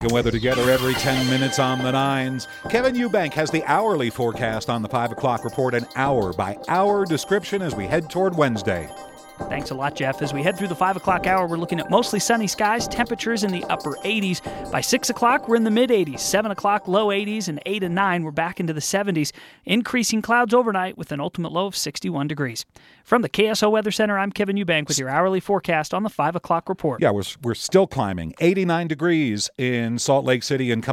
Weather together every 10 minutes on the nines. Kevin Eubank has the hourly forecast on the 5 o'clock report, an hour-by-hour description as we head toward Wednesday. Thanks a lot, Jeff. As we head through the 5 o'clock hour, we're looking at mostly sunny skies, temperatures in the upper 80s. By 6 o'clock, we're in the mid-80s. 7 o'clock, low 80s, and 8 and 9, we're back into the 70s. Increasing clouds overnight with an ultimate low of 61 degrees. From the KSO Weather Center, I'm Kevin Eubank with your hourly forecast on the 5 o'clock report. Yeah, we're still climbing. 89 degrees in Salt Lake City and